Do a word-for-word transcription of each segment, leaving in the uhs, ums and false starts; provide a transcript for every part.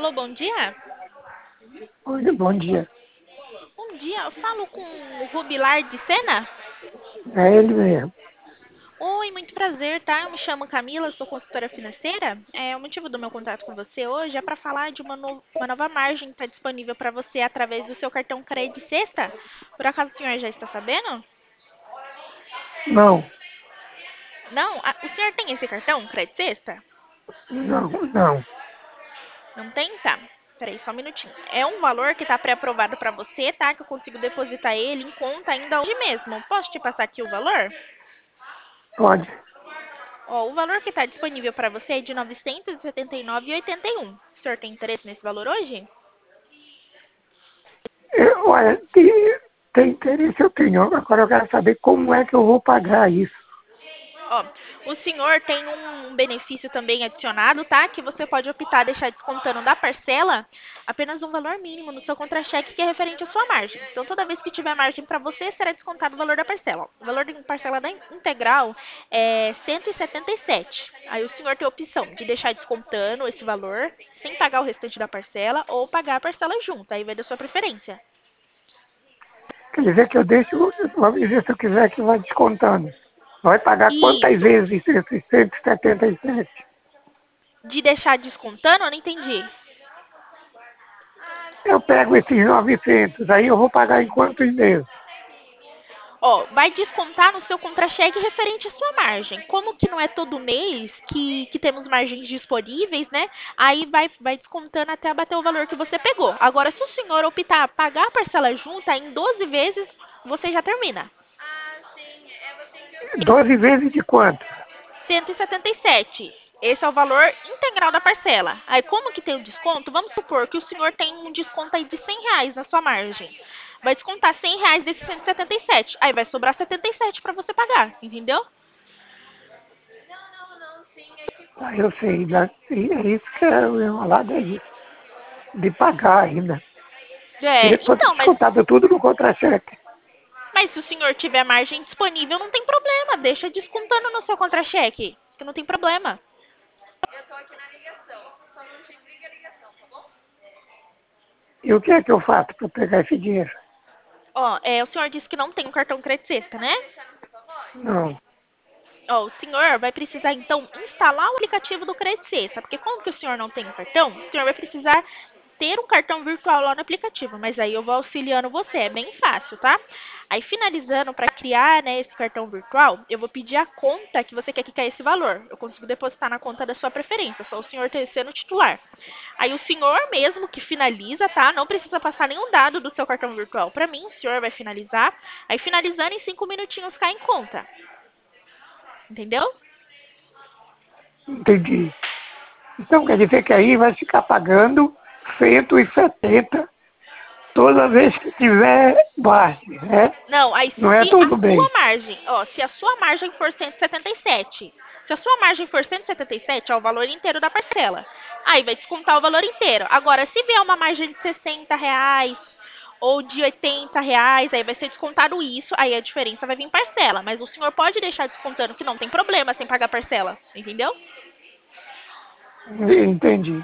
Alô, bom dia? Oi, bom dia. Bom dia, eu falo com o Rubilar de Sena? É ele mesmo. Oi, muito prazer, tá? Eu me chamo Camila, sou consultora financeira. É, o motivo do meu contato com você hoje é para falar de uma, no- uma nova margem que está disponível para você através do seu cartão Crédito Sexta. Por acaso o senhor já está sabendo? Não, Não? Ah, o senhor tem esse cartão Crédito Sexta? não, não. Não tem? Tá. Peraí, só um minutinho. É um valor que está pré-aprovado para você, tá? Que eu consigo depositar ele em conta ainda hoje mesmo. Posso te passar aqui o valor? Pode. Ó, o valor que está disponível para você é de novecentos e setenta e nove reais e oitenta e um. O senhor tem interesse nesse valor hoje? Eu, olha, tem, tem interesse, eu tenho. Agora eu quero saber como é que eu vou pagar isso. Ó, o senhor tem um benefício também adicionado, tá? Que você pode optar deixar descontando da parcela apenas um valor mínimo no seu contra-cheque que é referente à sua margem. Então, toda vez que tiver margem para você, será descontado o valor da parcela. O valor da parcela da integral é cento e setenta e sete. Aí o senhor tem a opção de deixar descontando esse valor sem pagar o restante da parcela ou pagar a parcela junto. Aí vai da sua preferência. Quer dizer que eu deixo, vamos dizer, se eu quiser que vai descontando. Vai pagar quantas Isso. vezes esses cento e setenta e sete? De deixar descontando, eu não entendi. Eu pego esses novecentos, aí eu vou pagar em quantos meses? Ó, vai descontar no seu contra-cheque referente à sua margem. Como que não é todo mês que, que temos margens disponíveis, né? Aí vai, vai descontando até bater o valor que você pegou. Agora, se o senhor optar pagar a parcela junta em doze vezes, você já termina. Doze vezes de quanto? cento e setenta e sete. Esse é o valor integral da parcela. Aí, como que tem o desconto? Vamos supor que o senhor tem um desconto aí de cem reais na sua margem. Vai descontar cem reais desses cento e setenta e sete. Aí vai sobrar setenta e sete para você pagar, entendeu? Ah, eu sei, né? E é isso que é o enrolado, é isso. De pagar ainda. Queria É, que fosse então, mas, descontado tudo no contra-cheque. mas se o senhor tiver margem disponível, não tem problema. Deixa descontando no seu contra-cheque, que não tem problema. E o que é que eu faço para pegar esse dinheiro? Ó, é, o senhor disse que não tem um cartão crédito sexta, né? Não. Ó, o senhor vai precisar, então, instalar o aplicativo do Crédito Sexta, porque como que o senhor não tem um cartão, o senhor vai precisar ter um cartão virtual lá no aplicativo, mas aí eu vou auxiliando você, é bem fácil, tá? Aí, finalizando, para criar, né, esse cartão virtual, eu vou pedir a conta que você quer que caia esse valor. Eu consigo depositar na conta da sua preferência, só o senhor ter sendo titular. Aí, o senhor mesmo que finaliza, tá? Não precisa passar nenhum dado do seu cartão virtual para mim, o senhor vai finalizar. Aí, finalizando, em cinco minutinhos cai em conta. Entendeu? Entendi. Então quer dizer que aí vai ficar pagando cento e setenta toda vez que tiver margem, né? Não, aí Não é se a todo sua mês. margem, ó, se a sua margem for cento e setenta e sete, se a sua margem for cento e setenta e sete, é o valor inteiro da parcela. Aí vai descontar o valor inteiro. Agora, se vier uma margem de sessenta reais ou de oitenta reais, aí vai ser descontado isso, aí a diferença vai vir em parcela. Mas o senhor pode deixar descontando que não tem problema sem pagar parcela, entendeu? Entendi.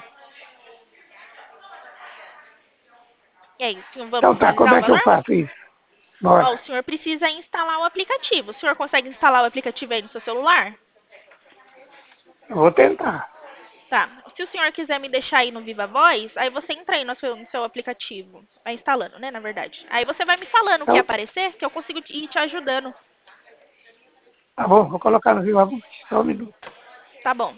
E aí, senhor, vamos Então tá, finalizar como o é que eu valor? faço isso? Ó, o Bora. senhor precisa instalar o aplicativo. O senhor consegue instalar o aplicativo aí no seu celular? Eu vou tentar. Tá. Se o senhor quiser me deixar aí no Viva Voz, aí você entra aí no seu, no seu aplicativo. Vai instalando, né, na verdade. Aí você vai me falando o que Então, aparecer, que eu consigo ir te ajudando. tá bom, vou colocar no Viva Voz. Só um minuto. Tá bom.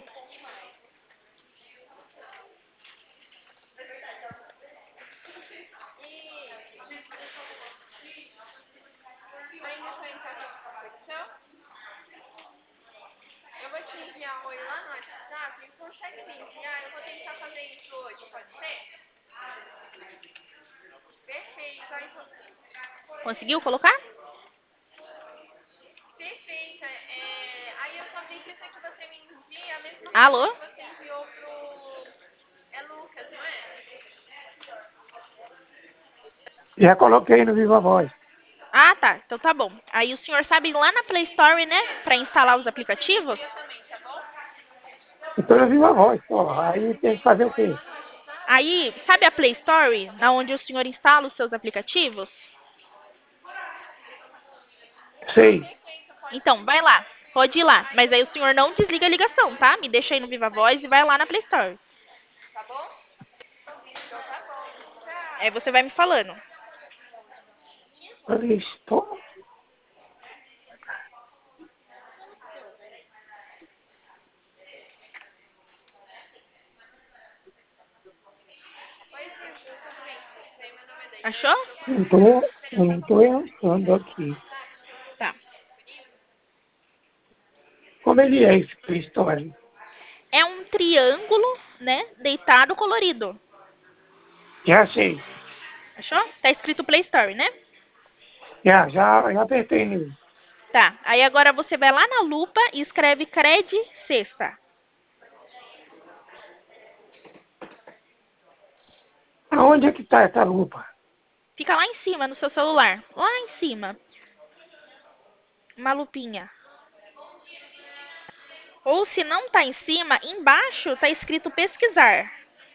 Conseguiu colocar? Alô? Já coloquei no Viva Voz. Ah, tá. Então tá bom. Aí o senhor sabe ir lá na Play Store, né, pra instalar os aplicativos? Então no Viva Voz, pô. Aí tem que fazer o quê? Aí, sabe a Play Store, na onde o senhor instala os seus aplicativos? Sei. Então, vai lá. Pode ir lá. Mas aí o senhor não desliga a ligação, tá? Me deixa aí no Viva Voz e vai lá na Play Store. Aí você vai me falando. Play Store. Achou? Não tô, eu não estou achando aqui. Tá. Como ele é esse Play Store? É um triângulo, né? Deitado colorido. Já sei. Achou? Tá escrito Play Store, né? Já, já, já apertei nele. Tá. Aí agora você vai lá na lupa e escreve Cred Sexta. Aonde é que está essa lupa? Fica lá em cima no seu celular. Lá em cima. Uma lupinha. Ou se não tá em cima, embaixo tá escrito pesquisar.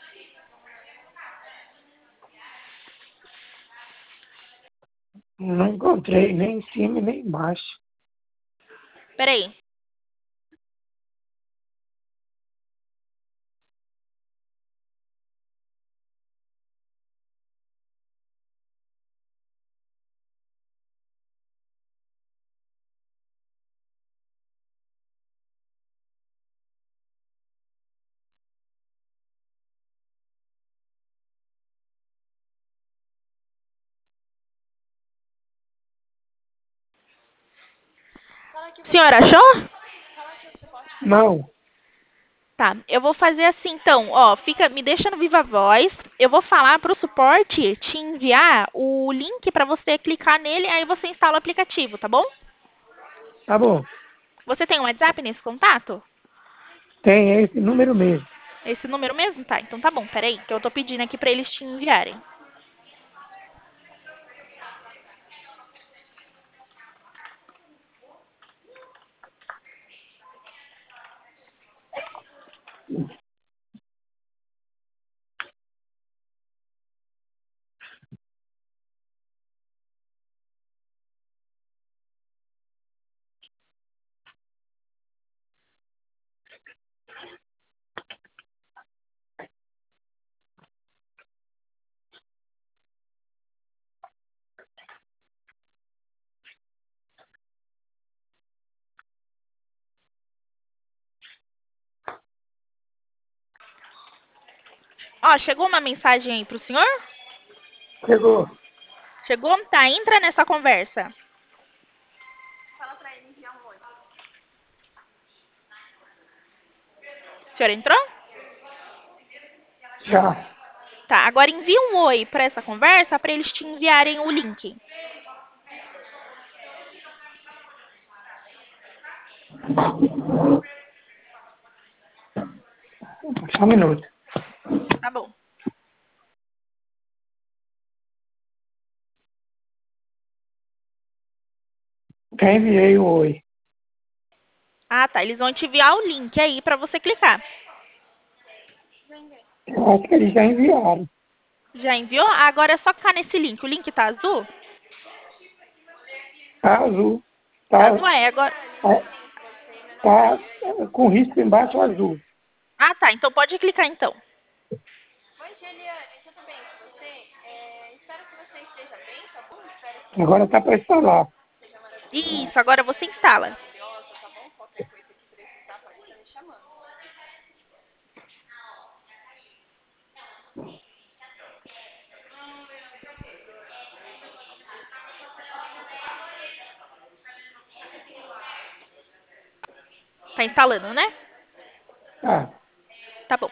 Não encontrei nem em cima nem embaixo. Peraí. Senhora, achou? Não. Tá, eu vou fazer assim então, ó, fica, me deixa no Viva Voz, eu vou falar pro suporte te enviar o link pra você clicar nele, aí você instala o aplicativo, tá bom? Tá bom. Você tem um WhatsApp nesse contato? Tem é esse número mesmo. Esse número mesmo? Tá, então tá bom, peraí, que eu tô pedindo aqui pra eles te enviarem. Ó, chegou uma mensagem aí pro senhor? Chegou. Chegou? Tá, entra nessa conversa. O senhor entrou? Já. Tá, agora envia um oi pra essa conversa pra eles te enviarem o link. Só um minuto. Tá bom. Já enviei o oi. Ah, tá, eles vão te enviar o link aí pra você clicar. Eu acho que eles já enviaram. Já enviou? Agora é só clicar nesse link. O link tá azul? Tá azul. Tá Tá, azul, é. Agora... tá, tá com risco embaixo azul. Ah, tá. Então pode clicar, então. Agora tá para instalar. Isso, agora você instala. Tá instalando, né? Tá. Tá bom.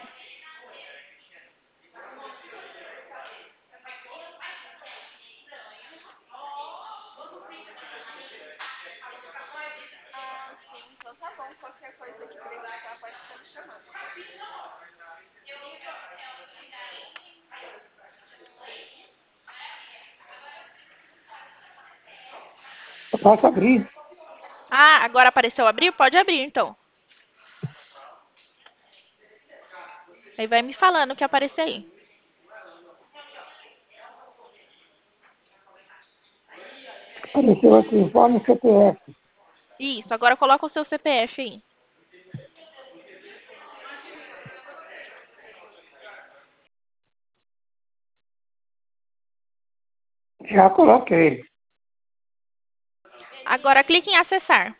Eu posso abrir? Ah, agora apareceu abrir? Pode abrir, então. Aí vai me falando o que aparecer aí. Apareceu aqui, informe C P F. Isso, agora coloca o seu C P F aí. Já coloquei. Agora clique em acessar.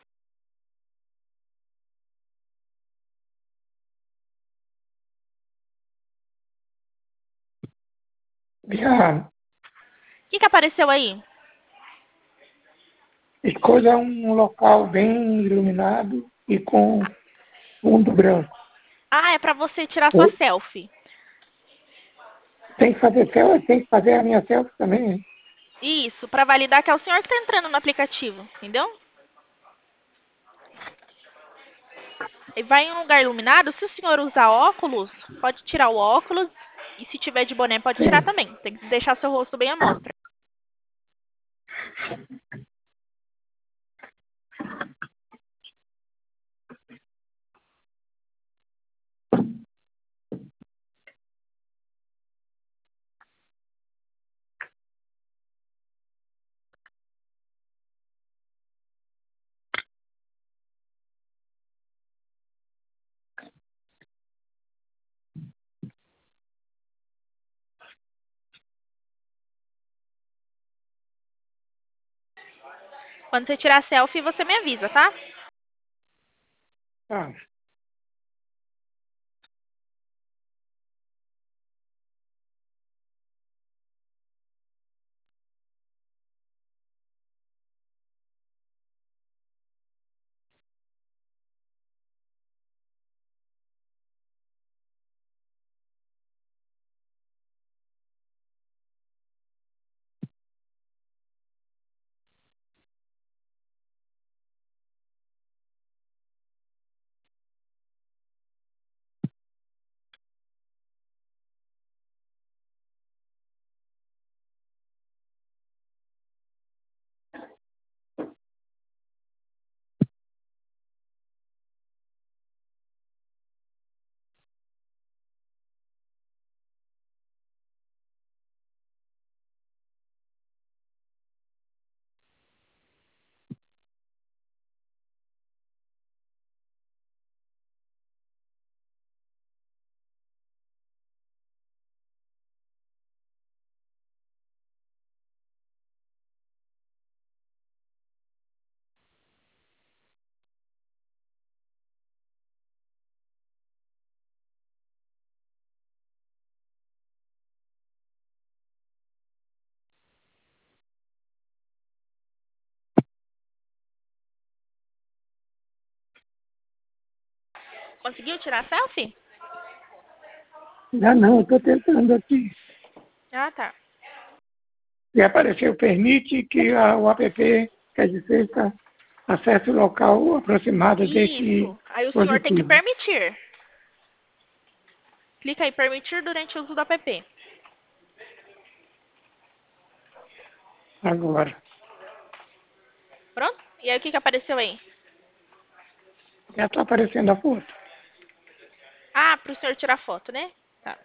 Já O que, que apareceu aí? escolha um local bem iluminado e com fundo branco. Ah, é para você tirar sua selfie. Tem que fazer selfie, tem que fazer a minha selfie também, hein? Isso, para validar que é o senhor que está entrando no aplicativo, entendeu? E vai em um lugar iluminado. Se o senhor usar óculos, pode tirar o óculos. E se tiver de boné, pode tirar Sim. também. Tem que deixar seu rosto bem à mostra. Quando você tirar a selfie, você me avisa, tá? Tá. Conseguiu tirar a selfie? Já não, eu estou tentando aqui. Ah, tá. E apareceu permite que a, o app, quer dizer, tá, acesse o local aproximado deste Isso. Aí o senhor tem que dispositivo. permitir. Clica aí, permitir durante o uso do app. Agora. Pronto? E aí o que, que apareceu aí? Já está aparecendo a foto. Ah, para o senhor tirar foto, né? Tá.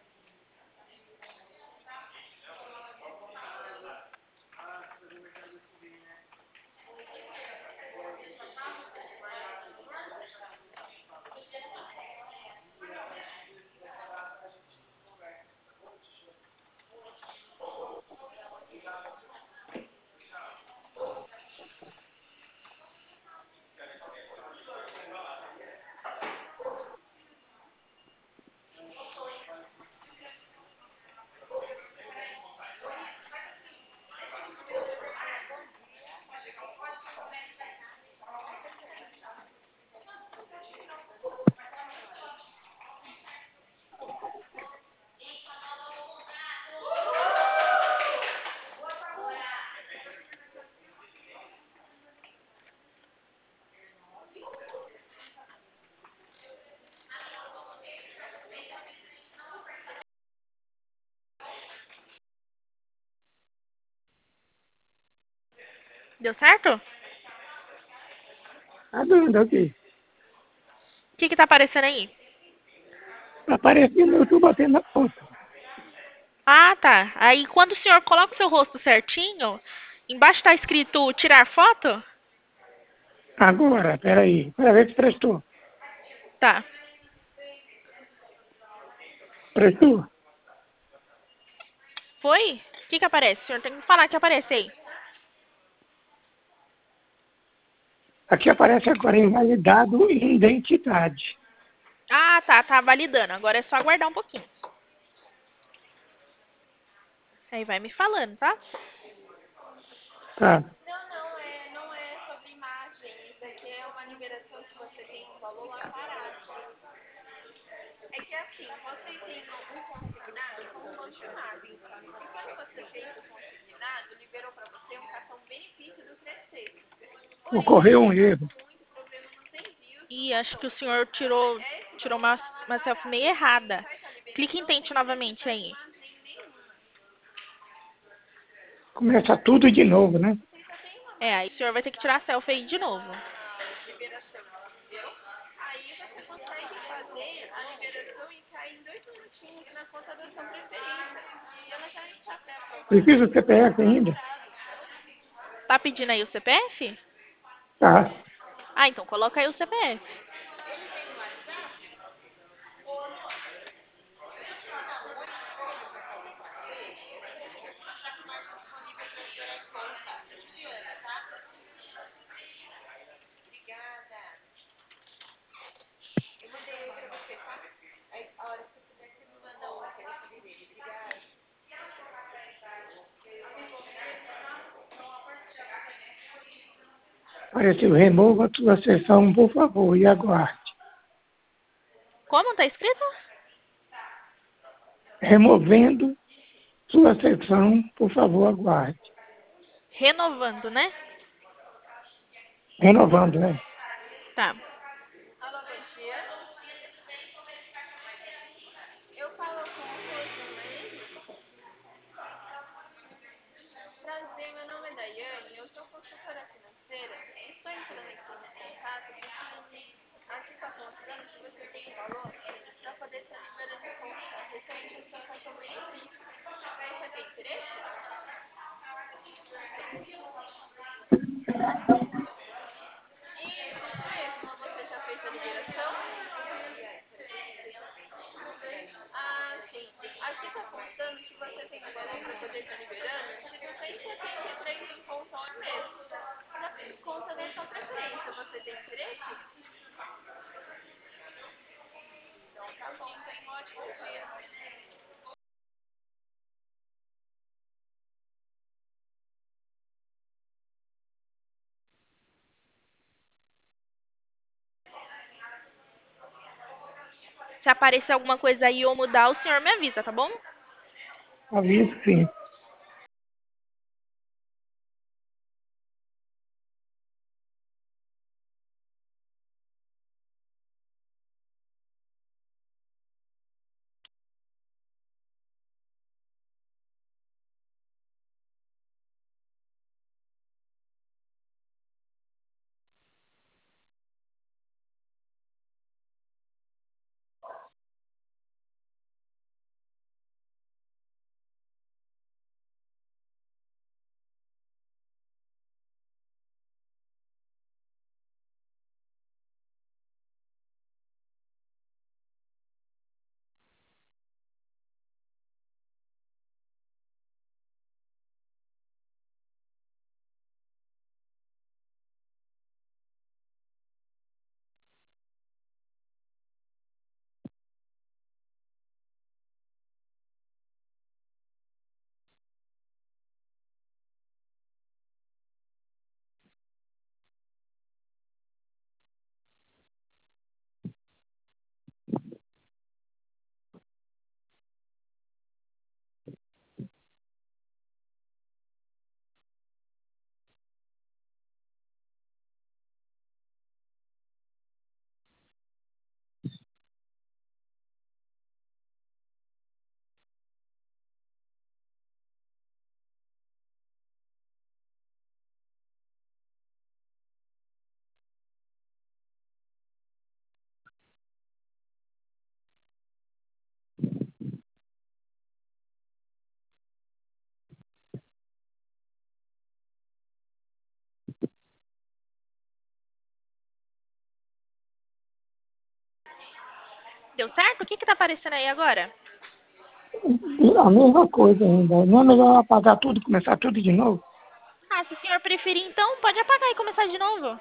Deu certo? Está dando aqui. O que que tá aparecendo aí? Está aparecendo, eu estou batendo a foto. Ah, tá. Aí quando o senhor coloca o seu rosto certinho, Embaixo tá escrito tirar foto? Agora, peraí, para ver se prestou. Tá. Prestou? Foi? O que que aparece? O senhor tem que falar que aparece aí. Aqui aparece agora invalidado identidade. Ah, tá, tá validando. Agora é só aguardar um pouquinho. Aí vai me falando, tá? Tá. Não, não, é, não é sobre imagem. Isso aqui é uma liberação que você tem um valor lá parado. É que assim, você tem um consignado como um consignado. E quando você fez o consignado, liberou para você um cartão benefício do Crescer. Porém, Ocorreu um está erro. dando muito problema nos envios. Ih, acho que o senhor tirou, tirou uma, uma selfie meio errada. Clique em tente novamente aí. Começa tudo de novo, né? É, aí o senhor vai ter que tirar a selfie aí de novo. Precisa do C P F ainda? Tá pedindo aí o C P F? Tá. Ah, então coloca aí o C P F. Apareceu, remova a tua sessão, por favor, e aguarde. Como tá escrito? Removendo sua sessão, por favor, aguarde. Renovando, né? Renovando, né? Tá. Se aparecer alguma coisa aí ou mudar, o senhor me avisa, tá bom? Aviso sim. Deu certo? O que que tá aparecendo aí agora? A mesma coisa ainda. Não é melhor apagar tudo e começar tudo de novo? Ah, se o senhor preferir, então, pode apagar e começar de novo.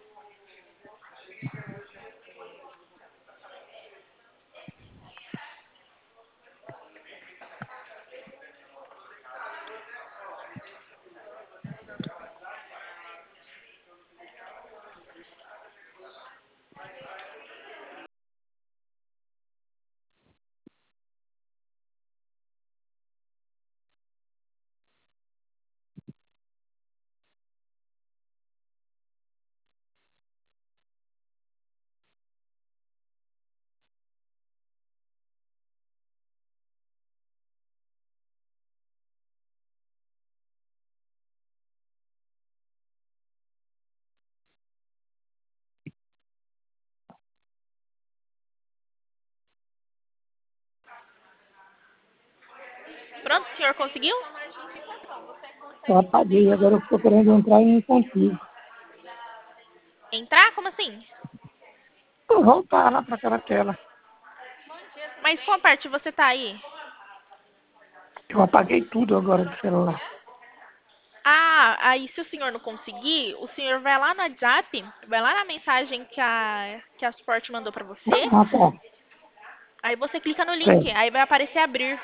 Pronto, o senhor conseguiu? Eu apaguei, agora eu estou querendo entrar e não consigo. Entrar? Como assim? Vou voltar lá para aquela tela. Mas qual parte você tá aí? Eu apaguei tudo agora do celular. Ah, aí se o senhor não conseguir, o senhor vai lá no WhatsApp, vai lá na mensagem que a, que a suporte mandou pra você, Ah, tá. aí você clica no link, Certo. aí vai aparecer abrir.